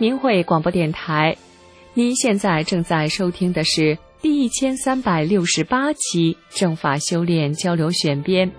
明慧广播电台，您现在正在收听的是第1368期正法修炼交流选编。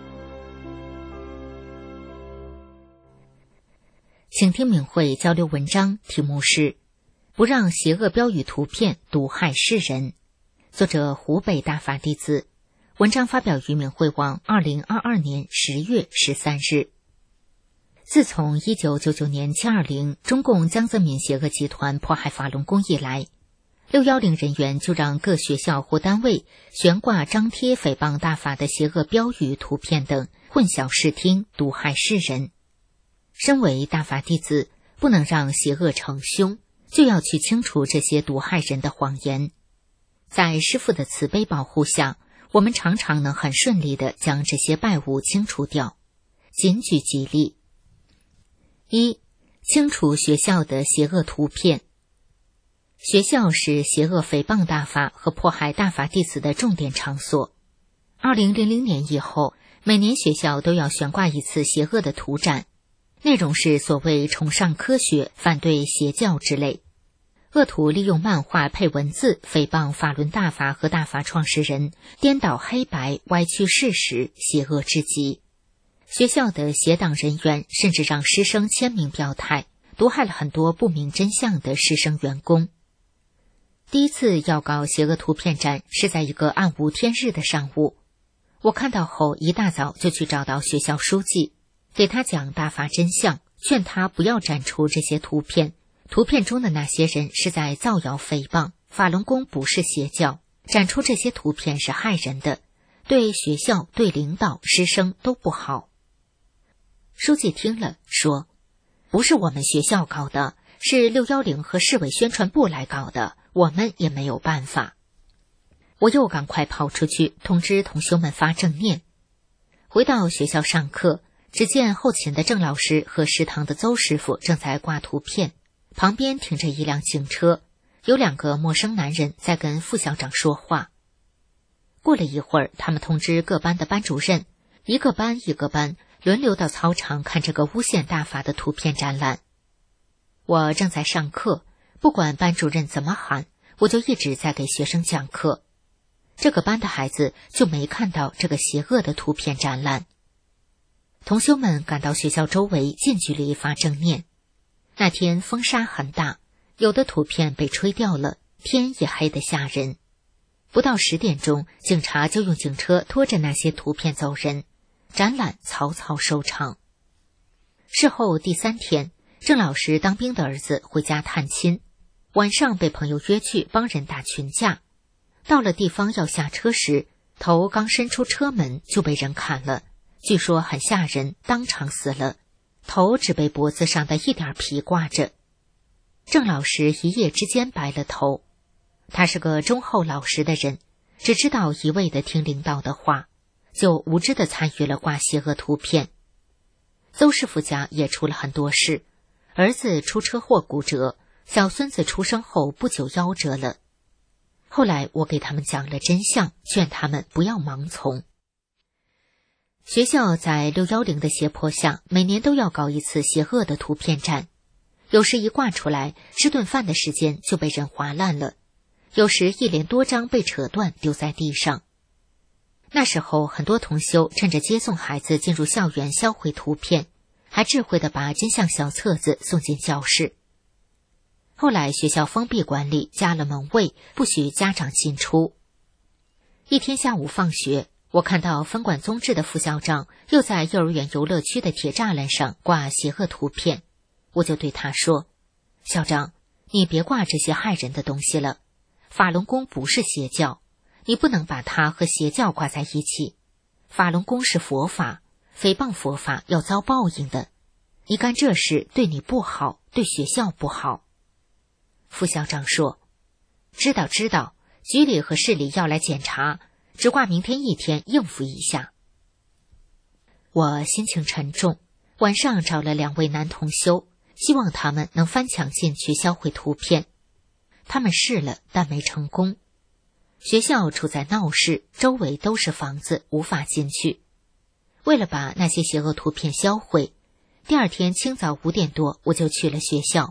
请听明慧交流文章，题目是不让邪恶标语图片毒害世人，作者湖北大法弟子。文章发表于明慧网2022年10月13日。自从1999年720中共江泽民邪恶集团迫害法轮功以来，610人员就让各学校或单位悬挂张贴诽谤大法的邪恶标语、图片等，混淆视听，毒害世人。身为大法弟子，不能让邪恶成凶，就要去清除这些毒害人的谎言。在师父的慈悲保护下，我们常常能很顺利地将这些败物清除掉。仅举几例。1. 清除学校的邪恶图片。学校是邪恶诽谤大法和迫害大法弟子的重点场所。2000年以后，每年学校都要悬挂一次邪恶的图展，内容是所谓崇尚科学、反对邪教之类。恶徒利用漫画配文字诽谤法轮大法和大法创始人，颠倒黑白，歪曲事实，邪恶至极。学校的邪党人员甚至让师生签名表态，毒害了很多不明真相的师生员工。第一次要搞邪恶图片展是在一个暗无天日的上午，我看到后一大早就去找到学校书记，给他讲大法真相，劝他不要展出这些图片，图片中的那些人是在造谣诽谤，法轮功不是邪教，展出这些图片是害人的，对学校、对领导、师生都不好。书记听了说，不是我们学校搞的，是610和市委宣传部来搞的，我们也没有办法。我又赶快跑出去通知同学们发正念。回到学校上课，只见后勤的郑老师和食堂的邹师傅正在挂图片，旁边停着一辆警车，有2个陌生男人在跟副校长说话。过了一会儿，他们通知各班的班主任，一个班轮流到操场看这个诬陷大法的图片展览。我正在上课，不管班主任怎么喊，我就一直在给学生讲课。这个班的孩子就没看到这个邪恶的图片展览。同学们赶到学校周围近距离发正念。那天风沙很大，有的图片被吹掉了，天也黑得吓人。不到10点钟，警察就用警车拖着那些图片走人，展览草草收场。事后第3天，郑老师当兵的儿子回家探亲，晚上被朋友约去帮人打群架。到了地方要下车时，头刚伸出车门就被人砍了，据说很吓人，当场死了，头只被脖子上的一点皮挂着。郑老师一夜之间白了头。他是个忠厚老实的人，只知道一味地听领导的话，就无知地参与了挂邪恶图片。邹师傅家也出了很多事，儿子出车祸骨折，小孙子出生后不久夭折了。后来我给他们讲了真相，劝他们不要盲从。学校在610的胁迫下，每年都要搞一次邪恶的图片展，有时一挂出来，吃顿饭的时间就被人划烂了，有时一连多张被扯断丢在地上。那时候很多同修趁着接送孩子进入校园销毁图片，还智慧地把真相小册子送进教室。后来学校封闭管理，加了门卫，不许家长进出。一天下午放学，我看到分管宗治的副校长又在幼儿园游乐区的铁栅栏上挂邪恶图片，我就对他说，校长，你别挂这些害人的东西了，法轮功不是邪教，你不能把它和邪教挂在一起，法轮功是佛法，诽谤佛法要遭报应的，你干这事对你不好，对学校不好。副校长说，知道，局里和市里要来检查，只挂明天1天应付一下。我心情沉重，晚上找了2位男同修，希望他们能翻墙进去销毁图片。他们试了，但没成功。学校处在闹市，周围都是房子，无法进去。为了把那些邪恶图片销毁，第2天清早5点多我就去了学校，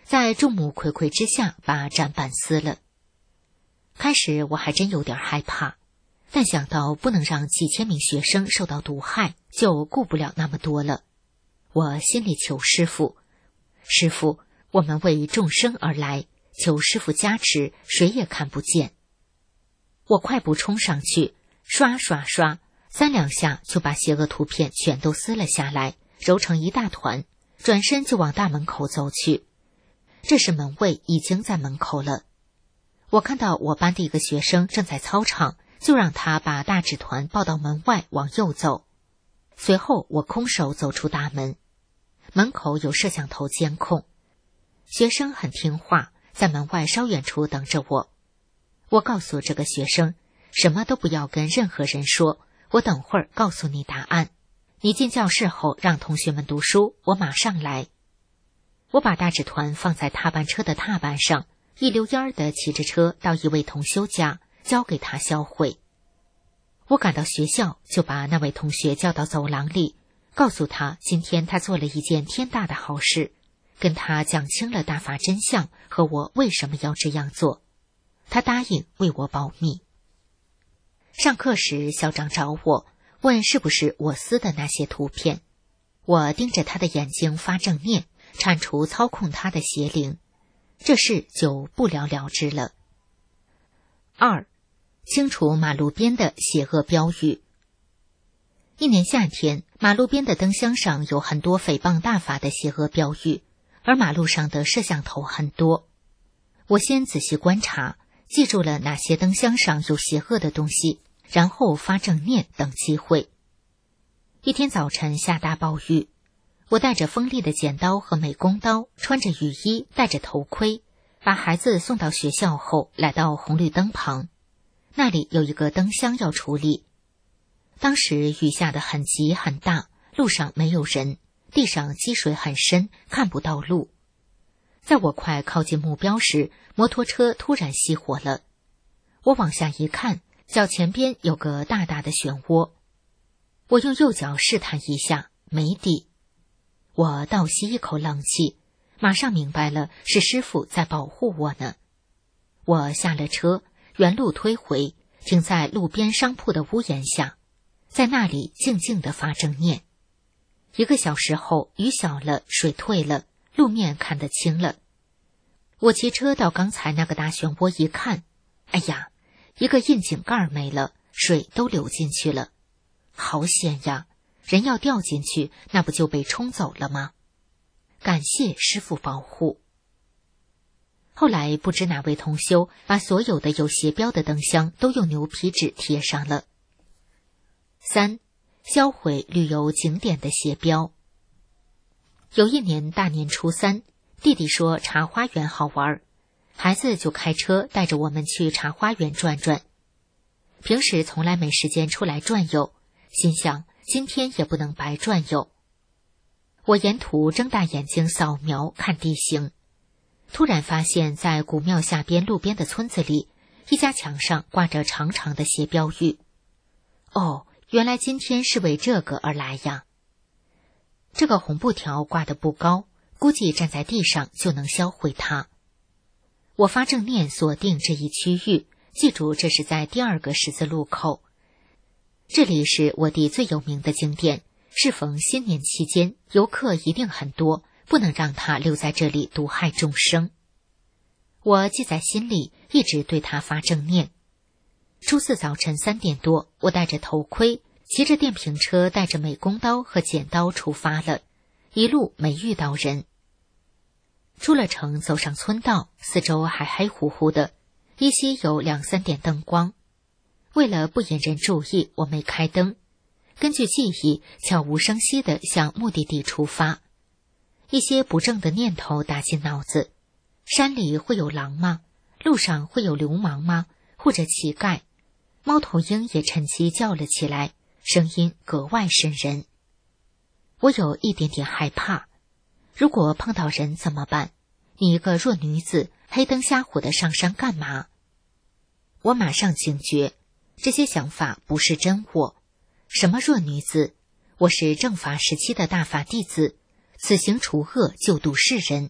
在众目睽睽之下把展板撕了。开始我还真有点害怕，但想到不能让几千名学生受到毒害，就顾不了那么多了。我心里求师父，师父，我们为众生而来，求师父加持，谁也看不见。我快步冲上去，刷刷刷，3两下就把邪恶图片全都撕了下来，揉成一大团，转身就往大门口走去。这时门卫已经在门口了。我看到我班的一个学生正在操场，就让他把大纸团抱到门外往右走。随后我空手走出大门，门口有摄像头监控，学生很听话，在门外稍远处等着我。我告诉这个学生，什么都不要跟任何人说，我等会儿告诉你答案。你进教室后让同学们读书，我马上来。我把大纸团放在踏板车的踏板上，一溜烟儿地骑着车到一位同修家，交给他销毁。我赶到学校，就把那位同学叫到走廊里，告诉他今天他做了一件天大的好事，跟他讲清了大法真相和我为什么要这样做。他答应为我保密。上课时，校长找我，问是不是我撕的那些图片。我盯着他的眼睛发正念，铲除操控他的邪灵，这事就不了了之了。2. 清除马路边的邪恶标语。一年夏天，马路边的灯箱上有很多诽谤大法的邪恶标语，而马路上的摄像头很多。我先仔细观察，记住了哪些灯箱上有邪恶的东西，然后发正念等机会。一天早晨下大暴雨，我带着锋利的剪刀和美工刀，穿着雨衣，戴着头盔，把孩子送到学校后，来到红绿灯旁，那里有一个灯箱要处理。当时雨下得很急很大，路上没有人，地上积水很深，看不到路。在我快靠近目标时，摩托车突然熄火了。我往下一看，脚前边有个大大的漩涡。我用右脚试探一下，没底。我倒吸一口冷气，马上明白了，是师父在保护我呢。我下了车，原路推回，停在路边商铺的屋檐下，在那里静静地发正念。1个小时后，雨小了，水退了，路面看得清了。我骑车到刚才那个大漩涡一看，哎呀，一个窨井盖没了，水都流进去了。好险呀，人要掉进去，那不就被冲走了吗？感谢师父保护。后来不知哪位同修把所有的有邪标的灯箱都用牛皮纸贴上了。3. 销毁旅游景点的邪标。有一年大年初3，弟弟说茶花园好玩，孩子就开车带着我们去茶花园转转。平时从来没时间出来转悠，心想今天也不能白转悠。我沿途睁大眼睛扫描看地形，突然发现在古庙下边路边的村子里，一家墙上挂着长长的邪标语。哦，原来今天是为这个而来呀。这个红布条挂得不高，估计站在地上就能销毁它。我发正念锁定这一区域，记住这是在第2个十字路口。这里是我地最有名的景点，适逢新年期间，游客一定很多，不能让他留在这里毒害众生。我记在心里，一直对他发正念。初4早晨3点多，我戴着头盔，骑着电瓶车，带着美工刀和剪刀出发了，一路没遇到人。出了城，走上村道，四周还黑乎乎的，依稀有2、3点灯光。为了不引人注意，我没开灯，根据记忆，悄无声息地向目的地出发。一些不正的念头打进脑子：山里会有狼吗？路上会有流氓吗？或者乞丐？猫头鹰也趁机叫了起来，声音格外瘆人。我有一点点害怕，如果碰到人怎么办？你一个弱女子，黑灯瞎火的上山干嘛？我马上警觉，这些想法不是真我。什么弱女子？我是正法时期的大法弟子，此行除恶救度世人，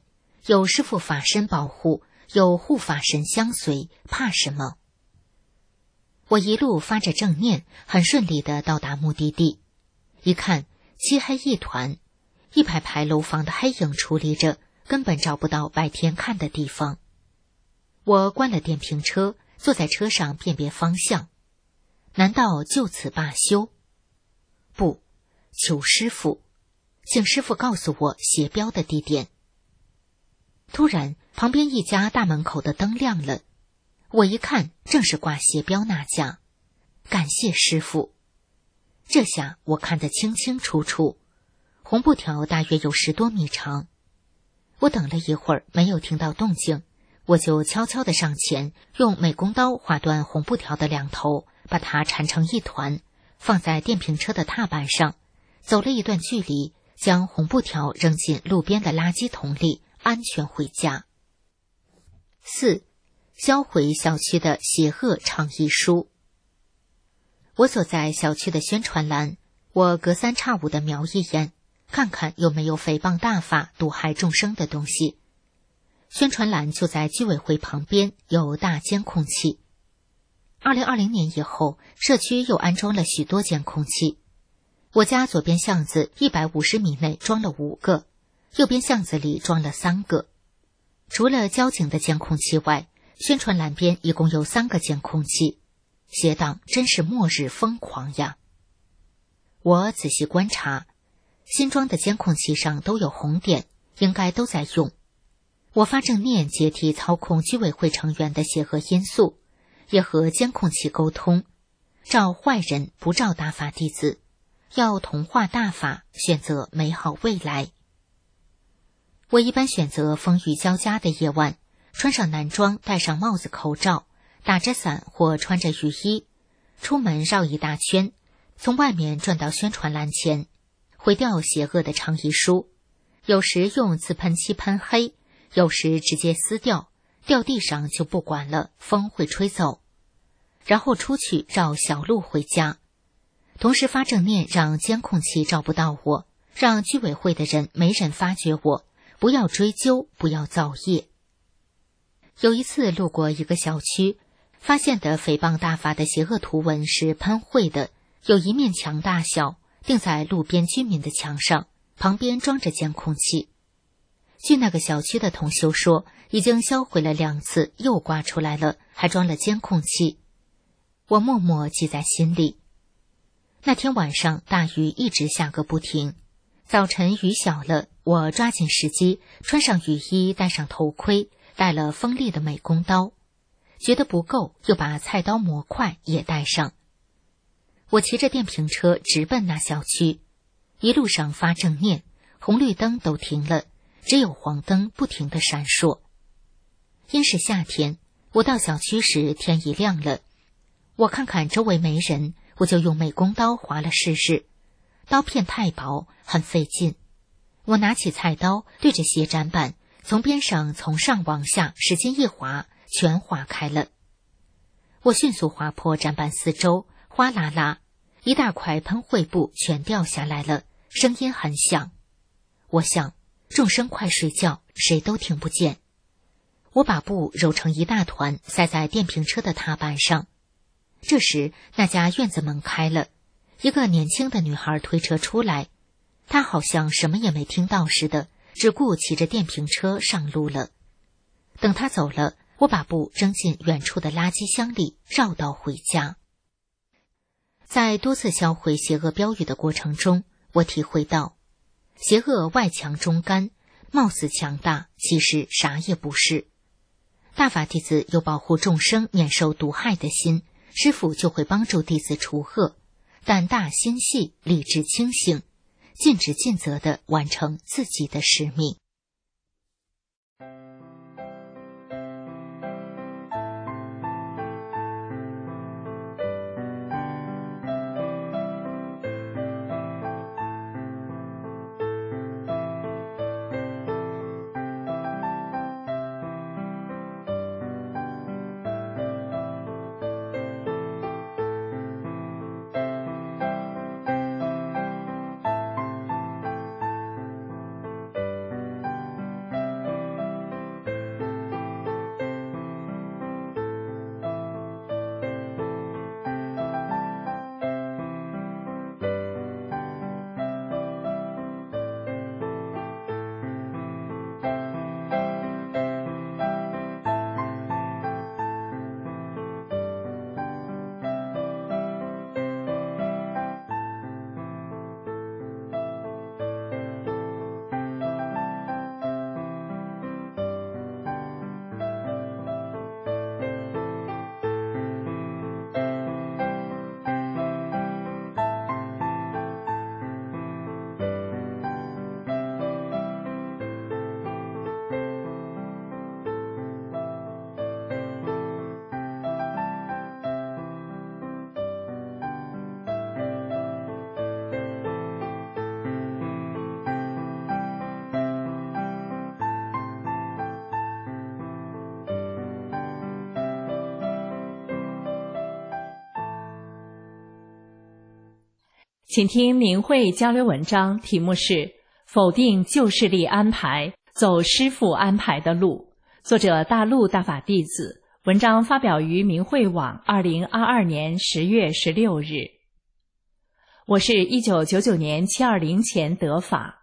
有师父法身保护，有护法神相随，怕什么？我一路发着正念，很顺利地到达目的地。一看，漆黑一团，一排排楼房的黑影矗立着，根本找不到白天看的地方。我关了电瓶车，坐在车上辨别方向。难道就此罢休？不，求师父，请师父告诉我邪标的地点。突然，旁边一家大门口的灯亮了，我一看，正是挂邪标那家。感谢师父。这下我看得清清楚楚，红布条大约有10多米长。我等了一会儿，没有听到动静，我就悄悄地上前，用美工刀划断红布条的2头，把它缠成一团，放在电瓶车的踏板上，走了一段距离，将红布条扔进路边的垃圾桶里，安全回家。4. 销毁小区的邪恶倡议书。我所在小区的宣传栏，我隔三差五地瞄一眼，看看有没有诽谤大法、毒害众生的东西。宣传栏就在居委会旁边，有大监控器。2020年以后，社区又安装了许多监控器。我家左边巷子150米内装了5个，右边巷子里装了3个。除了交警的监控器外，宣传栏边一共有3个监控器。邪党真是末日疯狂呀！我仔细观察，新装的监控器上都有红点，应该都在用。我发正念解体操控居委会成员的邪恶因素，也和监控器沟通，照坏人不照大法弟子，要同化大法，选择美好未来。我一般选择风雨交加的夜晚，穿上男装，戴上帽子口罩，打着伞或穿着雨衣，出门绕一大圈，从外面转到宣传栏前，毁掉邪恶的倡议书，有时用自喷漆喷黑，有时直接撕掉，掉地上就不管了，风会吹走。然后出去绕小路回家，同时发正念让监控器照不到我，让居委会的人没人发觉我，不要追究，不要造业。有一次路过一个小区，发现的诽谤大法的邪恶图文是喷绘的，有一面墙大小，钉在路边居民的墙上，旁边装着监控器。据那个小区的同修说，已经销毁了2次，又刮出来了，还装了监控器。我默默记在心里。那天晚上大雨一直下个不停，早晨雨小了，我抓紧时机，穿上雨衣，戴上头盔，带了锋利的美工刀，觉得不够，又把菜刀模块也带上。我骑着电瓶车直奔那小区，一路上发正念，红绿灯都停了，只有黄灯不停地闪烁。因是夏天，我到小区时天已亮了，我看看周围没人，我就用美工刀划了试试，刀片太薄，很费劲。我拿起菜刀，对着斜展板，从边上从上往下使劲一划，全划开了。我迅速划破展板四周，哗啦啦，一大块喷绘布全掉下来了，声音很响。我想，众生快睡觉，谁都听不见。我把布揉成一大团，塞在电瓶车的踏板上。这时，那家院子门开了，一个年轻的女孩推车出来，她好像什么也没听到似的，只顾骑着电瓶车上路了。等她走了，我把布扔进远处的垃圾箱里，绕道回家。在多次销毁邪恶标语的过程中，我体会到，邪恶外强中干，貌似强大，其实啥也不是。大法弟子有保护众生免受毒害的心，师父就会帮助弟子除恶，胆大心细，理智清醒，尽职尽责地完成自己的使命。 请听明慧交流文章，题目是否定旧势力安排，走师父安排的路，作者大陆大法弟子，文章发表于明慧网2022年10月16日。我是1999年720前得法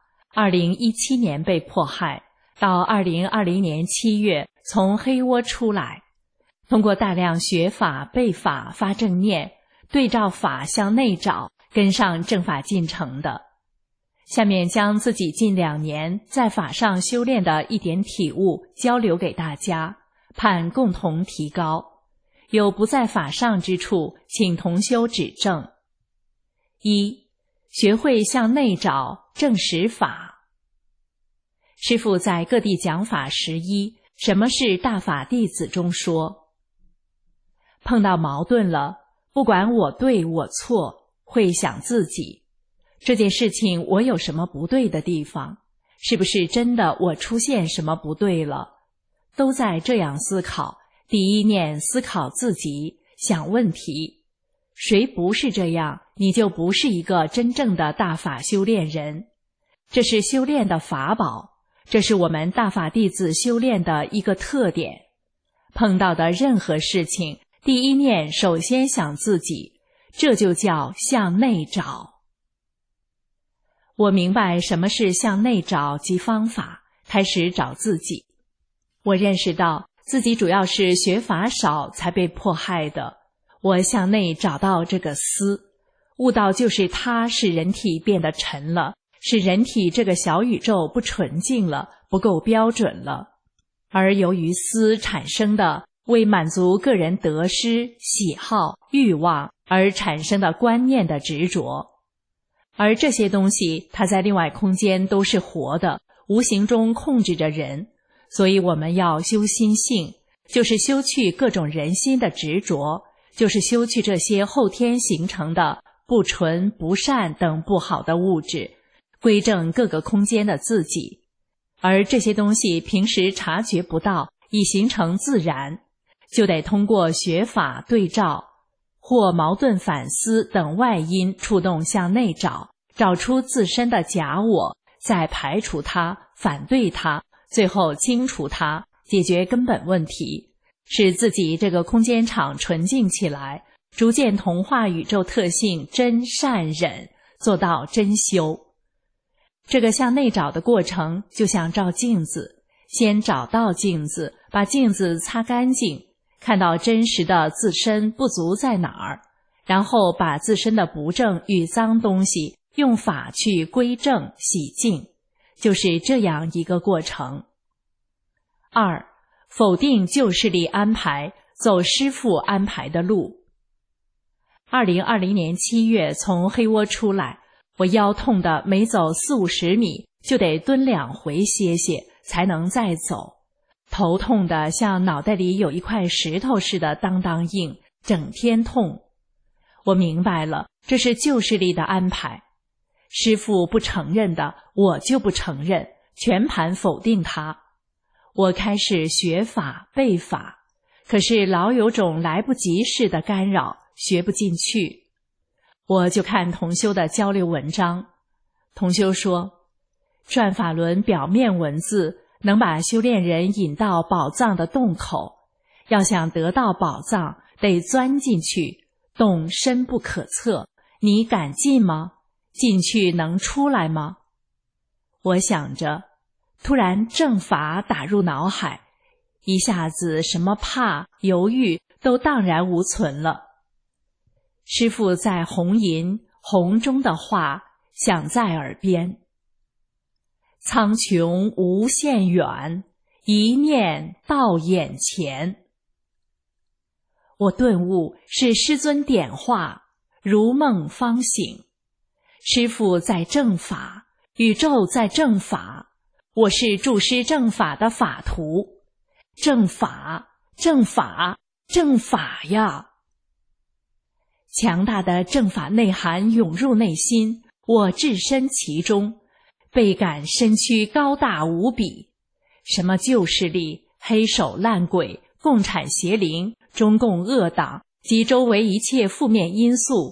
，2017年被迫害，到2020年7月从黑窝出来，通过大量学法、背法、发正念，对照法向内找，跟上正法进程的。下面将自己近2年在法上修炼的一点体悟交流给大家，盼共同提高。有不在法上之处，请同修指正。1. 学会向内找，正实法。师父在各地讲法11，什么是大法弟子中说，碰到矛盾了，不管我对我错，会想自己，这件事情我有什么不对的地方？是不是真的我出现什么不对了？都在这样思考。第一念思考自己，想问题。谁不是这样，你就不是一个真正的大法修炼人。这是修炼的法宝，这是我们大法弟子修炼的一个特点。碰到的任何事情，第一念首先想自己，这就叫向内找。我明白什么是向内找及方法，开始找自己。我认识到自己主要是学法少才被迫害的。我向内找到这个思，悟到就是它使人体变得沉了，使人体这个小宇宙不纯净了，不够标准了。而由于思产生的为满足个人得失、喜好、欲望而产生的观念的执着，而这些东西它在另外空间都是活的，无形中控制着人。所以我们要修心性，就是修去各种人心的执着，就是修去这些后天形成的不纯、不善等不好的物质，归正各个空间的自己。而这些东西平时察觉不到，已形成自然，就得通过学法对照或矛盾反思等外因触动向内找，找出自身的假我，再排除它，反对它，最后清除它，解决根本问题，使自己这个空间场纯净起来，逐渐同化宇宙特性真善忍，做到真修。这个向内找的过程就像照镜子，先找到镜子，把镜子擦干净，看到真实的自身不足在哪儿，然后把自身的不正与脏东西用法去归正洗净，就是这样一个过程。2. 否定旧势力安排，走师父安排的路。2020年7月从黑窝出来，我腰痛的每走40-50米就得蹲2回歇歇才能再走，头痛的像脑袋里有一块石头似的当当硬，整天痛。我明白了，这是旧势力的安排。师父不承认的，我就不承认，全盘否定它。我开始学法背法，可是老有种来不及似的干扰，学不进去。我就看同修的交流文章，同修说，转法轮表面文字能把修炼人引到宝藏的洞口，要想得到宝藏，得钻进去，洞深不可测，你敢进吗？进去能出来吗？我想着，突然正法打入脑海，一下子什么怕、犹豫都荡然无存了。师父在红吟红中的话响在耳边，苍穹无限远，一念到眼前。我顿悟是师尊点化，如梦方醒。师父在正法，宇宙在正法，我是助师正法的法徒。正法，正法，正法呀！强大的正法内涵涌入内心，我置身其中，倍感身躯高大无比。什么旧势力、黑手烂鬼、共产邪灵、中共恶党及周围一切负面因素，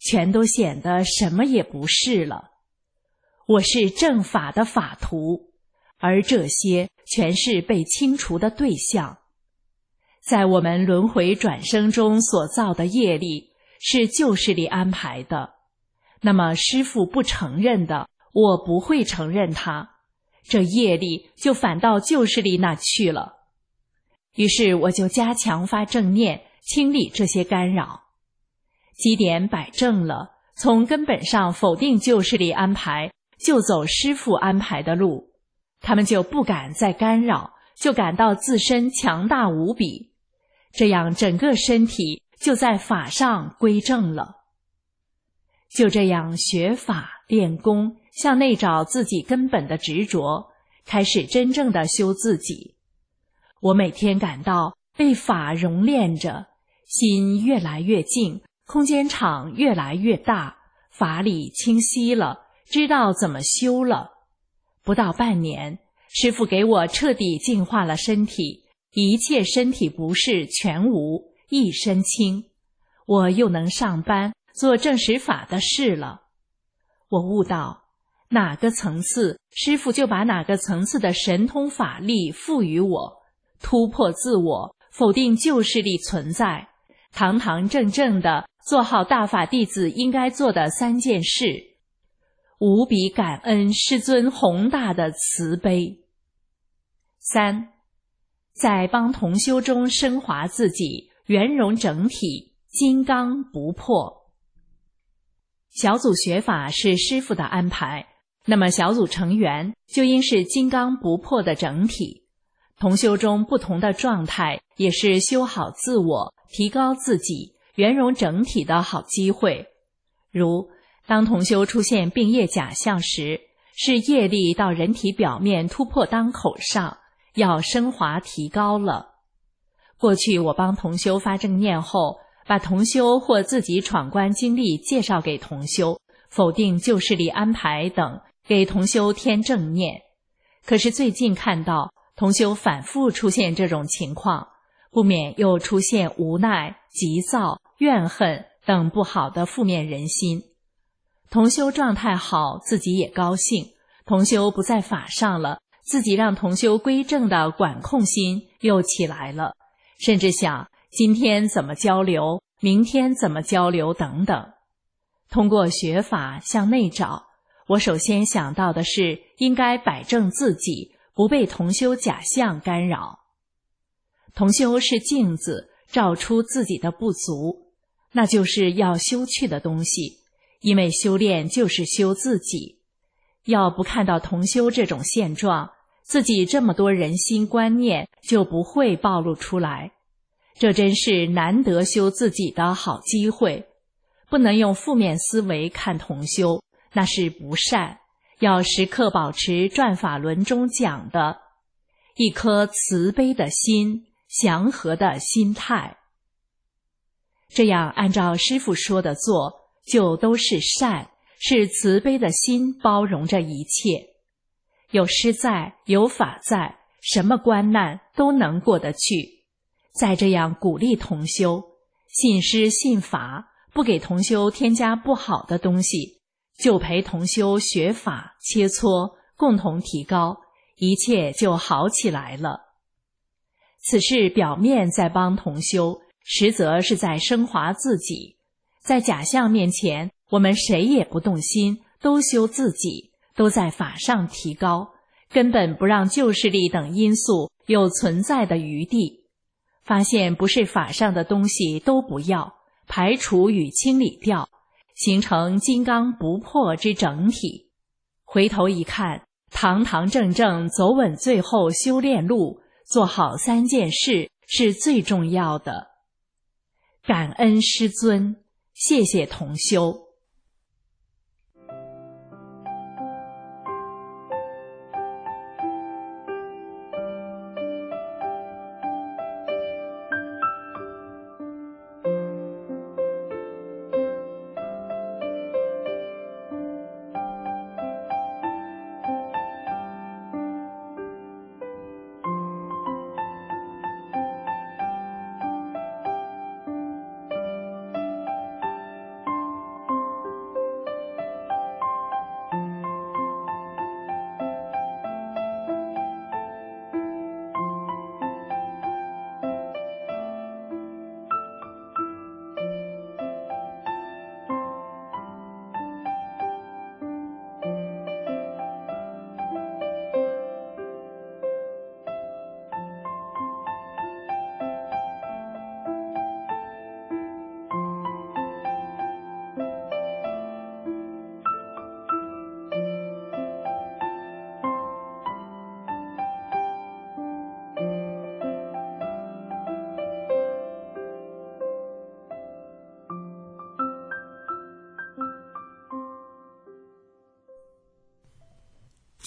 全都显得什么也不是了。我是正法的法徒，而这些全是被清除的对象。在我们轮回转生中所造的业力是旧势力安排的，那么师父不承认的，我不会承认它，这业力就反到旧势力那去了。于是我就加强发正念，清理这些干扰。基点摆正了，从根本上否定旧势力安排，就走师父安排的路，他们就不敢再干扰，就感到自身强大无比，这样整个身体就在法上归正了。就这样学法练功，向内找自己根本的执着，开始真正的修自己。我每天感到被法熔炼着，心越来越静，空间场越来越大，法理清晰了，知道怎么修了。不到半年，师父给我彻底净化了身体，一切身体不适全无，一身轻。我又能上班，做正实法的事了。我悟到，哪个层次，师父就把哪个层次的神通法力赋予我，突破自我，否定旧势力存在，堂堂正正的做好大法弟子应该做的3件事，无比感恩师尊宏大的慈悲。3，在帮同修中升华自己，圆融整体，金刚不破。小组学法是师父的安排，那么小组成员就应是金刚不破的整体。同修中不同的状态也是修好自我，提高自己，圆融整体的好机会。如当同修出现病业假象时，是业力到人体表面突破当口上，要升华提高了。过去我帮同修发正念后，把同修或自己闯关经历介绍给同修，否定旧势力安排等，给同修添正念。可是最近看到同修反复出现这种情况，不免又出现无奈、急躁、怨恨等不好的负面人心。同修状态好，自己也高兴，同修不在法上了，自己让同修归正的管控心又起来了，甚至想今天怎么交流，明天怎么交流等等。通过学法向内找，我首先想到的是应该摆正自己，不被同修假象干扰。同修是镜子，照出自己的不足，那就是要修去的东西，因为修炼就是修自己。要不看到同修这种现状，自己这么多人心观念就不会暴露出来。这真是难得修自己的好机会，不能用负面思维看同修，那是不善，要时刻保持转法轮中讲的一颗慈悲的心，祥和的心态。这样按照师父说的做，就都是善，是慈悲的心包容着一切。有师在，有法在，什么关难都能过得去。再这样鼓励同修，信师信法，不给同修添加不好的东西，就陪同修学法切磋，共同提高，一切就好起来了。此事表面在帮同修，实则是在升华自己。在假象面前，我们谁也不动心，都修自己，都在法上提高，根本不让旧势力等因素有存在的余地。发现不是法上的东西都不要，排除与清理掉，形成金刚不破之整体。回头一看，堂堂正正走稳最后修炼路，做好3件事是最重要的。感恩师尊，谢谢同修。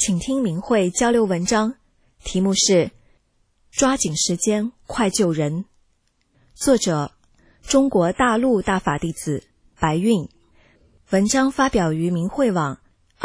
请听明慧交流文章，题目是抓紧时间快救人。作者中国大陆大法弟子白韵，文章发表于明慧网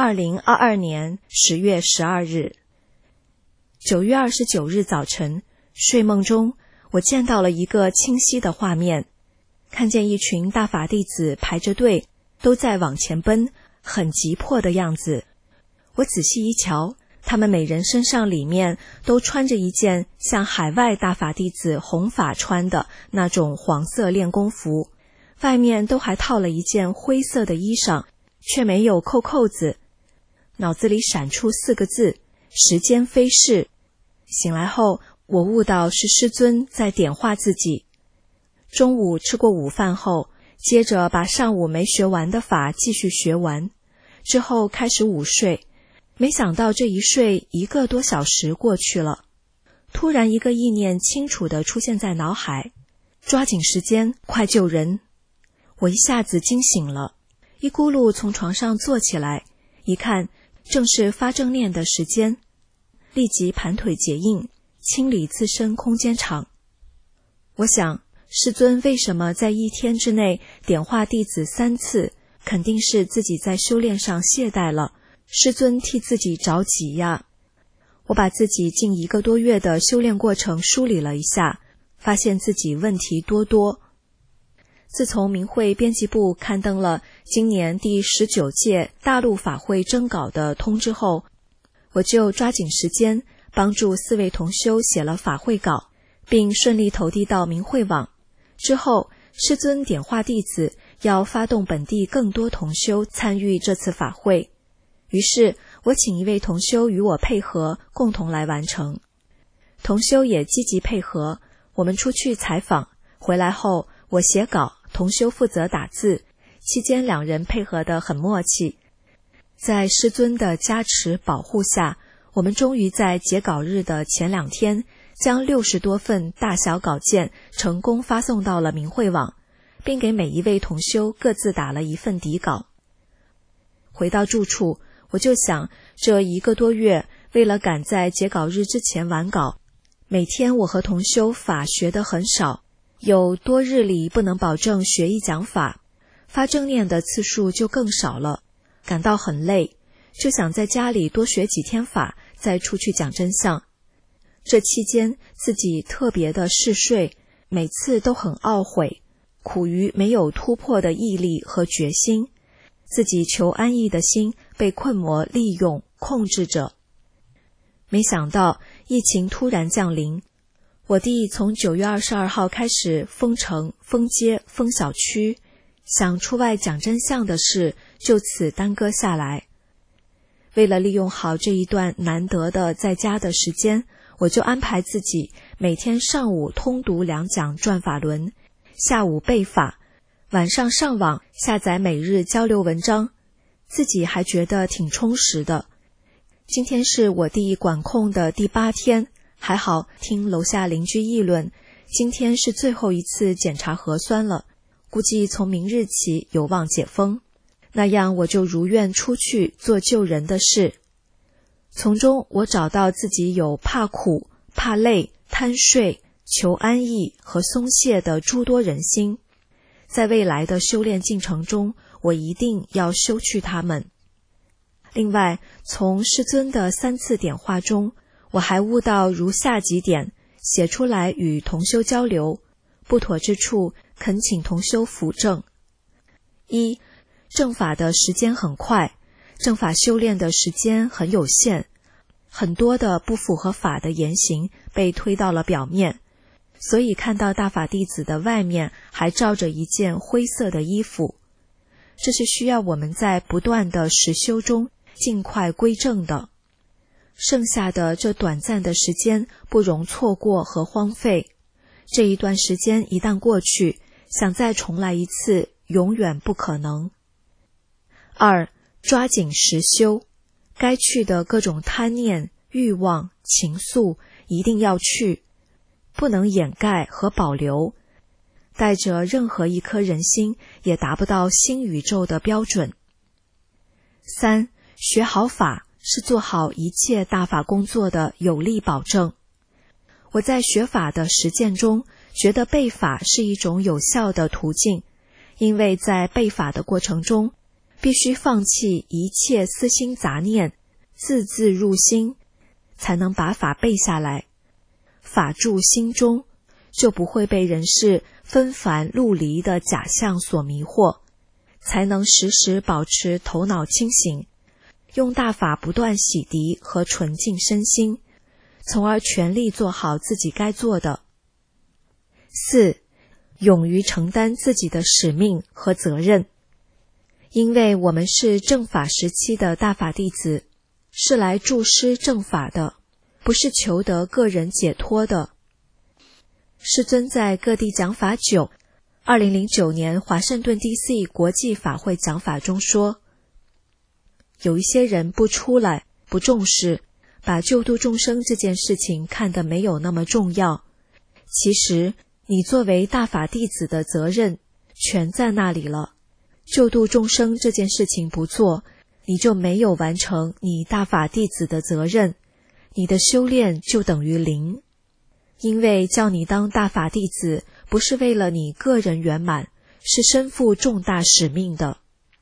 2022年10月12日。9月29日早晨，睡梦中我见到了一个清晰的画面，看见一群大法弟子排着队，都在往前奔，很急迫的样子。我仔细一瞧，他们每人身上里面都穿着一件像海外大法弟子弘法穿的那种黄色练功服，外面都还套了一件灰色的衣裳，却没有扣扣子。脑子里闪出4个字：时间飞逝。醒来后，我悟到是师尊在点化自己。中午吃过午饭后，接着把上午没学完的法继续学完，之后开始午睡。没想到这一睡1个多小时过去了，突然一个意念清楚地出现在脑海：抓紧时间，快救人。我一下子惊醒了，一咕噜从床上坐起来，一看正是发正念的时间，立即盘腿结印，清理自身空间场。我想，师尊为什么在1天之内点化弟子3次，肯定是自己在修炼上懈怠了，师尊替自己着急呀。我把自己近1个多月的修炼过程梳理了一下，发现自己问题多多。自从明慧编辑部刊登了今年第19届大陆法会征稿的通知后，我就抓紧时间帮助4位同修写了法会稿，并顺利投递到明慧网。之后，师尊点化弟子要发动本地更多同修参与这次法会，于是我请一位同修与我配合，共同来完成。同修也积极配合，我们出去采访，回来后我写稿，同修负责打字，期间2人配合得很默契。在师尊的加持保护下，我们终于在截稿日的前2天，将60多份大小稿件成功发送到了明慧网，并给每一位同修各自打了1份底稿。回到住处，我就想，这1个多月，为了赶在截稿日之前完稿，每天我和同修法学得很少，有多日里不能保证学一讲法，发正念的次数就更少了，感到很累，就想在家里多学几天法，再出去讲真相。这期间自己特别的嗜睡，每次都很懊悔，苦于没有突破的毅力和决心，自己求安逸的心被困魔利用控制着。没想到疫情突然降临，我弟从9月22号开始封城、封街、封小区，想出外讲真相的事就此耽搁下来。为了利用好这一段难得的在家的时间，我就安排自己每天上午通读2讲转法轮，下午背法，晚上上网下载每日交流文章，自己还觉得挺充实的。今天是我弟管控的第8天，还好听楼下邻居议论，今天是最后一次检查核酸了，估计从明日起有望解封，那样我就如愿出去做救人的事。从中我找到自己有怕苦、怕累、贪睡、求安逸和松懈的诸多人心，在未来的修炼进程中，我一定要修去它们。另外，从师尊的3次点化中，我还悟到如下几点，写出来与同修交流，不妥之处恳请同修扶正。1. 正法的时间很快，正法修炼的时间很有限，很多的不符合法的言行被推到了表面，所以看到大法弟子的外面还罩着一件灰色的衣服，这是需要我们在不断的实修中尽快归正的。剩下的这短暂的时间不容错过和荒废，这一段时间一旦过去，想再重来一次永远不可能。2. 抓紧实修，该去的各种贪念、欲望、情愫一定要去，不能掩盖和保留，带着任何一颗人心也达不到新宇宙的标准。3. 学好法， 是做好一切大法工作的有力保证。我在学法的实践中，觉得背法是一种有效的途径，因为在背法的过程中，必须放弃一切私心杂念，字字入心，才能把法背下来。法住心中，就不会被人世纷繁陆离的假象所迷惑，才能时时保持头脑清醒，用大法不断洗涤和纯净身心，从而全力做好自己该做的。4. 勇于承担自己的使命和责任。因为我们是正法时期的大法弟子，是来助师正法的，不是求得个人解脱的。师尊在各地讲法久，2009年华盛顿 DC 国际法会讲法中说，有一些人不出来，不重视，把救度众生这件事情看得没有那么重要。其实你作为大法弟子的责任全在那里了，救度众生这件事情不做，你就没有完成你大法弟子的责任，你的修炼就等于零。因为叫你当大法弟子，不是为了你个人圆满，是身负重大使命的。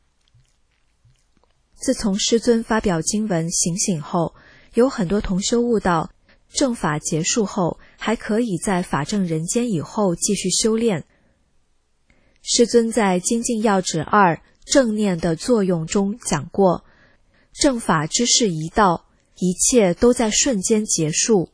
自从师尊发表经文醒醒后，有很多同修悟到，正法结束后还可以在法正人间以后继续修炼。师尊在精进要旨2正念的作用中讲过，正法之事一到，一切都在瞬间结束。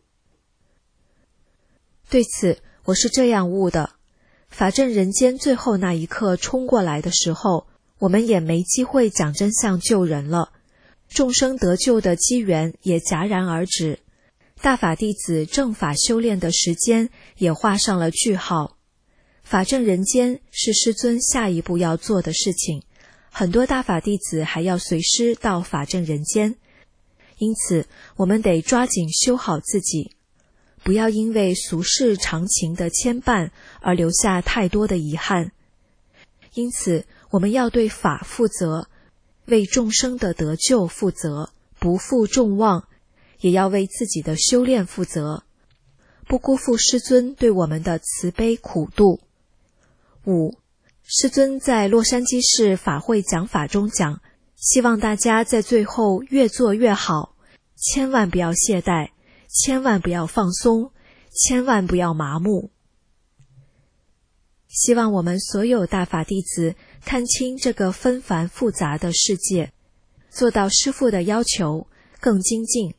对此我是这样悟的，法正人间最后那一刻冲过来的时候，我们也没机会讲真相救人了，众生得救的机缘也戛然而止，大法弟子正法修炼的时间也画上了句号。法正人间是师尊下一步要做的事情，很多大法弟子还要随师到法正人间，因此我们得抓紧修好自己，不要因为俗世常情的牵绊而留下太多的遗憾。因此我们要对法负责，为众生的得救负责，不负众望，也要为自己的修炼负责，不辜负师尊对我们的慈悲苦度。5. 师尊在洛杉矶市法会讲法中讲，希望大家在最后越做越好，千万不要懈怠，千万不要放松，千万不要麻木。希望我们所有大法弟子看清这个纷繁复杂的世界，做到师父的要求，更精进。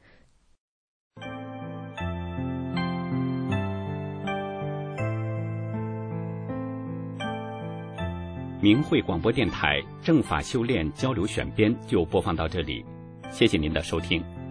明慧广播电台正法修炼交流选编就播放到这里，谢谢您的收听。